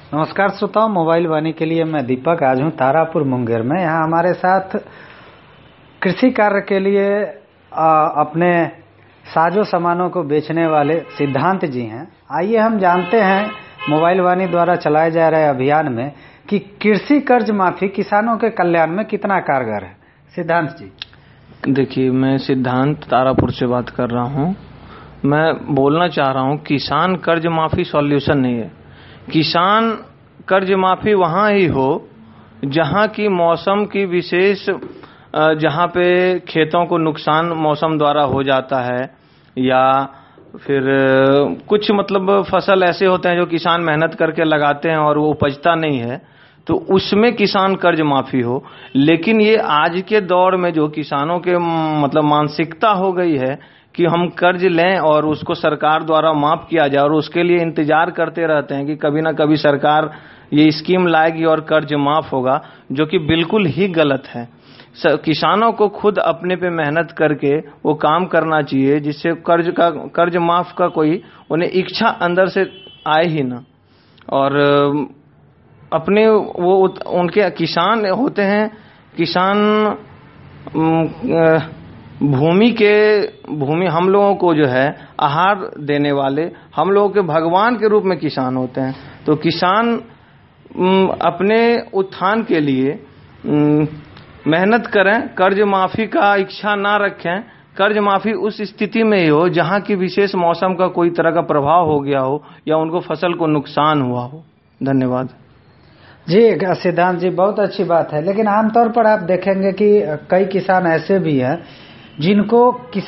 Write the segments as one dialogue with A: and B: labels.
A: नमस्कार श्रोताओं, मोबाइल वाणी के लिए मैं दीपक आज हूँ तारापुर मुंगेर में। यहाँ हमारे साथ कृषि कार्य के लिए अपने साजो सामानों को बेचने वाले सिद्धांत जी हैं। आइए हम जानते हैं मोबाइल वाणी द्वारा चलाए जा रहे अभियान में कि कृषि कर्ज माफी किसानों के कल्याण में कितना कारगर है। सिद्धांत जी।
B: देखिए, मैं सिद्धांत तारापुर से बात कर रहा हूँ। मैं बोलना चाह रहा हूँ, किसान कर्ज माफी सॉल्यूशन नहीं है। किसान कर्ज माफी वहाँ ही हो जहाँ की मौसम की विशेष, जहाँ पे खेतों को नुकसान मौसम द्वारा हो जाता है, या फिर कुछ मतलब फसल ऐसे होते हैं जो किसान मेहनत करके लगाते हैं और वो उपजता नहीं है, तो उसमें किसान कर्ज माफी हो। लेकिन ये आज के दौर में जो किसानों के मतलब मानसिकता हो गई है कि हम कर्ज लें और उसको सरकार द्वारा माफ किया जाए, और उसके लिए इंतजार करते रहते हैं कि कभी ना कभी सरकार ये स्कीम लाएगी और कर्ज माफ होगा, जो कि बिल्कुल ही गलत है। किसानों को खुद अपने पे मेहनत करके वो काम करना चाहिए जिससे कर्ज माफ का कोई उन्हें इच्छा अंदर से आए ही ना। और अपने वो उनके किसान होते हैं, किसान भूमि हम लोगों को जो है आहार देने वाले, हम लोगों के भगवान के रूप में किसान होते हैं। तो किसान अपने उत्थान के लिए मेहनत करें, कर्ज माफी का इच्छा ना रखें। कर्ज माफी उस स्थिति में ही हो जहां की विशेष मौसम का कोई तरह का प्रभाव हो गया हो या उनको फसल को नुकसान हुआ हो। धन्यवाद
A: जी। सिद्धांत जी, बहुत अच्छी बात है। लेकिन आमतौर पर आप देखेंगे कि कई किसान ऐसे भी हैं जिनको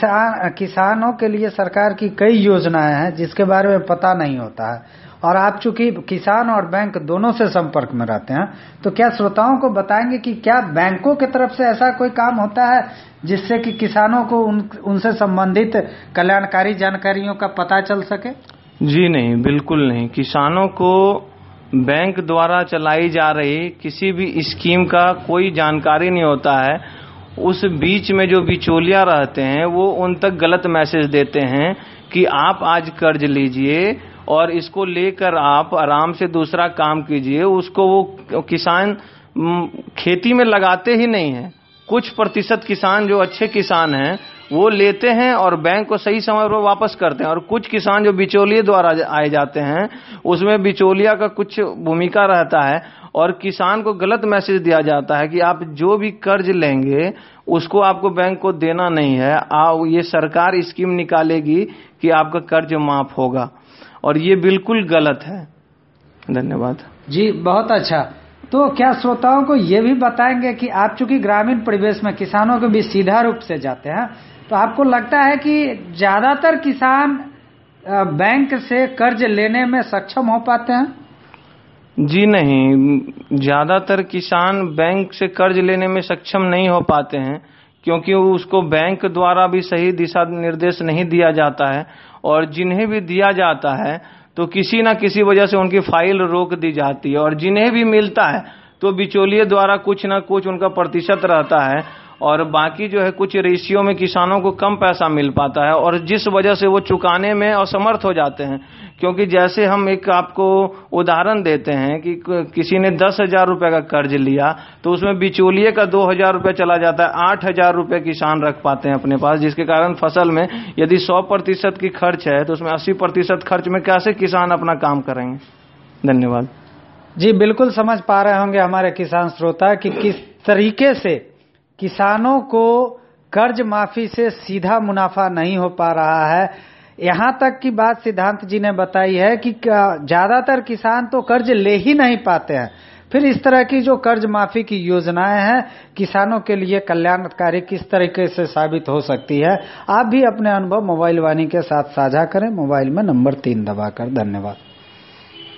A: किसानों के लिए सरकार की कई योजनाएं हैं जिसके बारे में पता नहीं होता है। और आप चूंकि किसान और बैंक दोनों से संपर्क में रहते हैं, तो क्या श्रोताओं को बताएंगे कि क्या बैंकों की तरफ से ऐसा कोई काम होता है जिससे कि किसानों को उनसे संबंधित कल्याणकारी जानकारियों का पता चल सके?
B: जी नहीं, बिल्कुल नहीं। किसानों को बैंक द्वारा चलाई जा रही किसी भी स्कीम का कोई जानकारी नहीं होता है। उस बीच में जो बिचौलिया रहते हैं वो उन तक गलत मैसेज देते हैं कि आप आज कर्ज लीजिए और इसको लेकर आप आराम से दूसरा काम कीजिए। उसको वो किसान खेती में लगाते ही नहीं है। कुछ प्रतिशत किसान जो अच्छे किसान हैं वो लेते हैं और बैंक को सही समय पर वापस करते हैं, और कुछ किसान जो बिचौलिए द्वारा आए जाते हैं उसमें बिचौलिया का कुछ भूमिका रहता है और किसान को गलत मैसेज दिया जाता है कि आप जो भी कर्ज लेंगे उसको आपको बैंक को देना नहीं है, ये सरकार स्कीम निकालेगी कि आपका कर्ज माफ होगा, और ये बिल्कुल गलत है। धन्यवाद जी।
A: बहुत अच्छा। तो क्या श्रोताओं को ये भी बताएंगे कि आप चूंकि ग्रामीण परिवेश में किसानों के बीच सीधा रूप से जाते हैं, तो आपको लगता है कि ज्यादातर किसान बैंक से कर्ज लेने में सक्षम हो पाते हैं?
B: जी नहीं, ज्यादातर किसान बैंक से कर्ज लेने में सक्षम नहीं हो पाते हैं, क्योंकि उसको बैंक द्वारा भी सही दिशा निर्देश नहीं दिया जाता है, और जिन्हें भी दिया जाता है तो किसी ना किसी वजह से उनकी फाइल रोक दी जाती है, और जिन्हें भी मिलता है तो बिचौलिए द्वारा कुछ ना कुछ उनका प्रतिशत रहता है, और बाकी जो है कुछ रेशियो में किसानों को कम पैसा मिल पाता है, और जिस वजह से वो चुकाने में असमर्थ हो जाते हैं। क्योंकि जैसे हम एक आपको उदाहरण देते हैं कि किसी ने 10,000 रुपए का कर्ज लिया तो उसमें बिचौलिए का 2,000 रुपए चला जाता है, 8,000 रुपए किसान रख पाते हैं अपने पास, जिसके कारण फसल में यदि 100% की खर्च है तो उसमें 80% खर्च में कैसे किसान अपना काम करेंगे। धन्यवाद
A: जी। बिल्कुल समझ पा रहे होंगे हमारे किसान श्रोता कि किस तरीके से किसानों को कर्ज माफी से सीधा मुनाफा नहीं हो पा रहा है। यहाँ तक की बात सिद्धांत जी ने बताई है कि ज्यादातर किसान तो कर्ज ले ही नहीं पाते हैं। फिर इस तरह की जो कर्ज माफी की योजनाएं हैं किसानों के लिए कल्याणकारी किस तरीके से साबित हो सकती है, आप भी अपने अनुभव मोबाइल वाणी के साथ साझा करें। मोबाइल में नंबर 3 दबाकर। धन्यवाद।